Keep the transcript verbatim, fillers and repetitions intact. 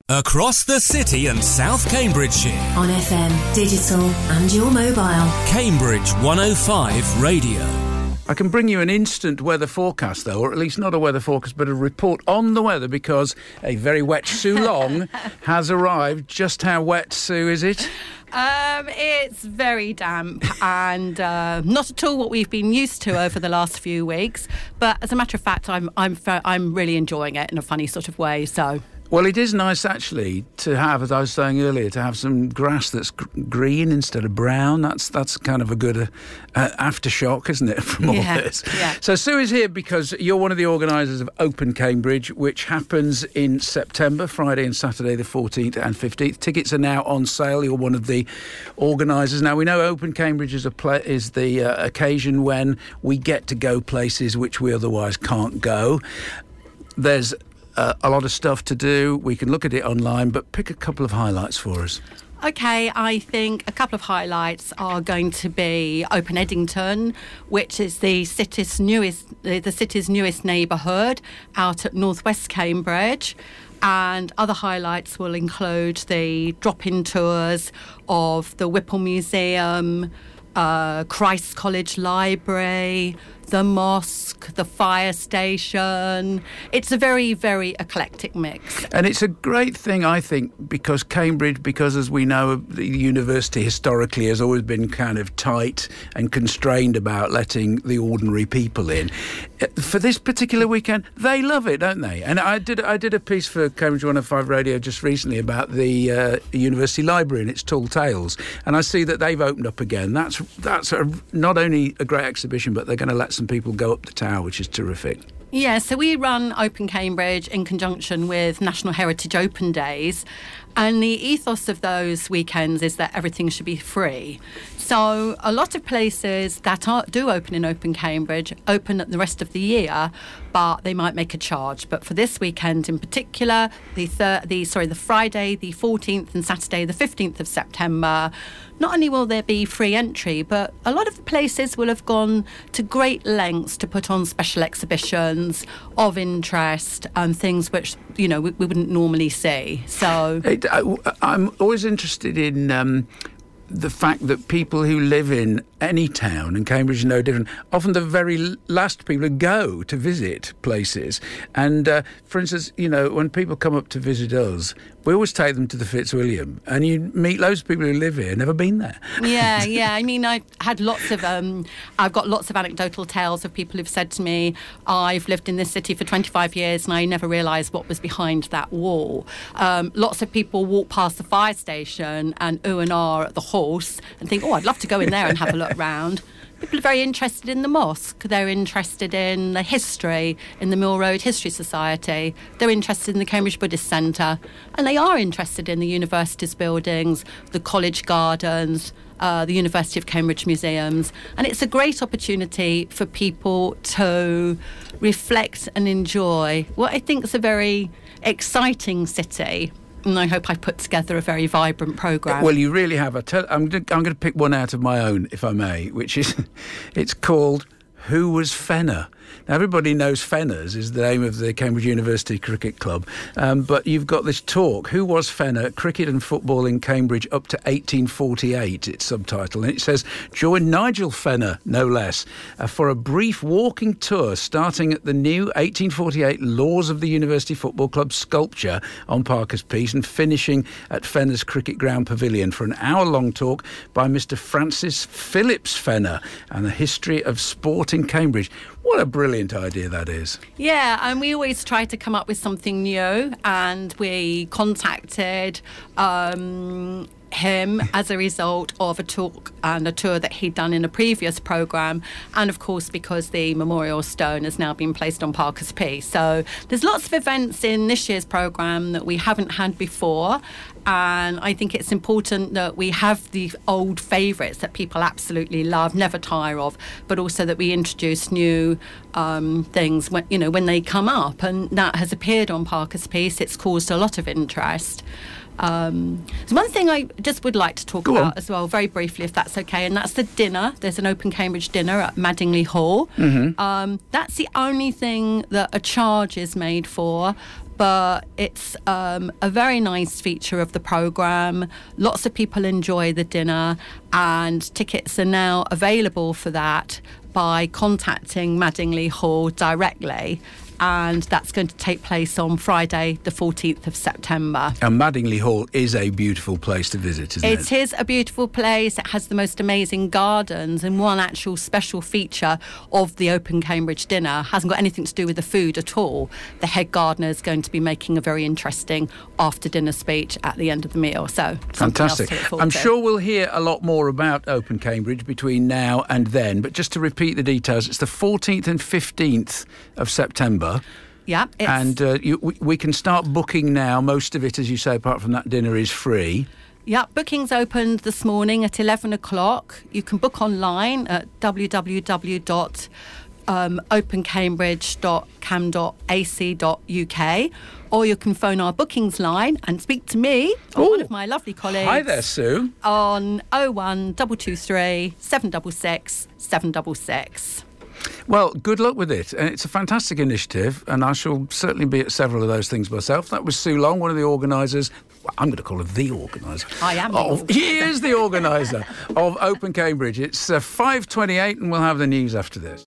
Across the city and South Cambridgeshire. On F M, digital and your mobile. Cambridge one oh five Radio. I can bring you an instant weather forecast, though, or at least not a weather forecast, but a report on the weather, because a very wet Sue Long has arrived. Just how wet, Sue, is it? Um, it's very damp and uh, not at all what we've been used to over the last few weeks. But as a matter of fact, I'm I'm I'm really enjoying it in a funny sort of way. So. Well, it is nice, actually, to have, as I was saying earlier, to have some grass that's g- green instead of brown. That's that's kind of a good uh, uh, aftershock, isn't it, from all yeah, this? Yeah. So Sue is here because you're one of the organisers of Open Cambridge, which happens in September, Friday and Saturday, the fourteenth and fifteenth. Tickets are now on sale. You're one of the organisers. Now, we know Open Cambridge is, a pla- is the uh, occasion when we get to go places which we otherwise can't go. There's Uh, a lot of stuff to do. We can look at it online, but pick a couple of highlights for us. Okay, I think a couple of highlights are going to be Open Eddington, which is the city's newest, the city's newest neighbourhood out at northwest Cambridge. And other highlights will include the drop-in tours of the Whipple Museum, uh, Christ's College Library, the mosque, the fire station. It's a very, very eclectic mix. And it's a great thing, I think, because Cambridge, because as we know, the university historically has always been kind of tight and constrained about letting the ordinary people in. For this particular weekend, they love it, don't they? And I did I did a piece for Cambridge one oh five Radio just recently about the uh, university library and its tall tales. And I see that they've opened up again. That's, that's a, not only a great exhibition, but they're going to let some people go up the tower, which is terrific. Yeah, so we run Open Cambridge in conjunction with National Heritage Open Days, and the ethos of those weekends is that everything should be free. So a lot of places that are, do open in Open Cambridge open the rest of the year, but they might make a charge. But for this weekend in particular, the thir- the sorry, the Friday, the fourteenth, and Saturday, the fifteenth of September, not only will there be free entry, but a lot of the places will have gone to great lengths to put on special exhibitions of interest and things which, you know, we, we wouldn't normally see. So It, I, I'm always interested in um, the fact that people who live in any town, and Cambridge is no different, often the very last people who go to visit places. And uh, for instance, you know, when people come up to visit us, we always take them to the Fitzwilliam, and you meet loads of people who live here, never been there. Yeah, yeah. I mean, I've had lots of, um, I've got lots of anecdotal tales of people who've said to me, I've lived in this city for twenty-five years and I never realised what was behind that wall. Um, lots of people walk past the fire station and ooh and ah at the horse and think, oh, I'd love to go in there and have a look round. People are very interested in the mosque. They're interested in the history, in the Mill Road History Society. They're interested in the Cambridge Buddhist Centre. And they are interested in the university's buildings, the college gardens, uh, the University of Cambridge museums. And it's a great opportunity for people to reflect and enjoy what I think is a very exciting city. And I hope I put together a very vibrant programme. Well, you really have. I tell, I'm, I'm going to pick one out of my own, if I may, which is, it's called Who Was Fenner? Now, everybody knows Fenners is the name of the Cambridge University Cricket Club, um, but you've got this talk, Who Was Fenner? Cricket and Football in Cambridge up to eighteen forty-eight, it's subtitled, and it says, join Nigel Fenner, no less, uh, for a brief walking tour starting at the new eighteen forty-eight Laws of the University Football Club sculpture on Parker's Piece and finishing at Fenner's Cricket Ground Pavilion for an hour-long talk by Mister Francis Phillips Fenner and the history of sport in Cambridge. What a brilliant idea that is. Yeah, and we always try to come up with something new, and we contacted um, him as a result of a talk and a tour that he'd done in a previous programme, and of course because the memorial stone has now been placed on Parker's Piece. So there's lots of events in this year's programme that we haven't had before, and I think it's important that we have the old favourites that people absolutely love, never tire of, but also that we introduce new um, things when, you know, when they come up, and that has appeared on Parker's Piece. It's caused a lot of interest. Um, there's one thing I just would like to talk Go about on. as well, very briefly, if that's okay, and that's the dinner. There's an Open Cambridge dinner at Madingley Hall. Mm-hmm. Um, that's the only thing that a charge is made for. but it's um, a very nice feature of the programme. Lots of people enjoy the dinner, and tickets are now available for that by contacting Madingley Hall directly. And that's going to take place on Friday, the fourteenth of September. And Madingley Hall is a beautiful place to visit, isn't it? It is a beautiful place. It has the most amazing gardens, and one actual special feature of the Open Cambridge dinner hasn't got anything to do with the food at all. The head gardener is going to be making a very interesting after-dinner speech at the end of the meal. So fantastic. I'm to. sure we'll hear a lot more about Open Cambridge between now and then, but just to repeat the details, it's the fourteenth and fifteenth of September. Yeah, it's and uh, you, we, we can start booking now. Most of it, as you say, apart from that dinner, is free. Yeah, bookings opened this morning at eleven o'clock. You can book online at w w w dot open cambridge dot cam dot a c dot u k, or you can phone our bookings line and speak to me, or Ooh. one of my lovely colleagues. Hi there, Sue. On oh one two two three seven six six seven six six. Well, good luck with it. And it's a fantastic initiative, and I shall certainly be at several of those things myself. That was Sue Long, one of the organisers. Well, I'm going to call her the organiser. I am. Of, he is the organiser of Open Cambridge. It's uh, five twenty-eight, and we'll have the news after this.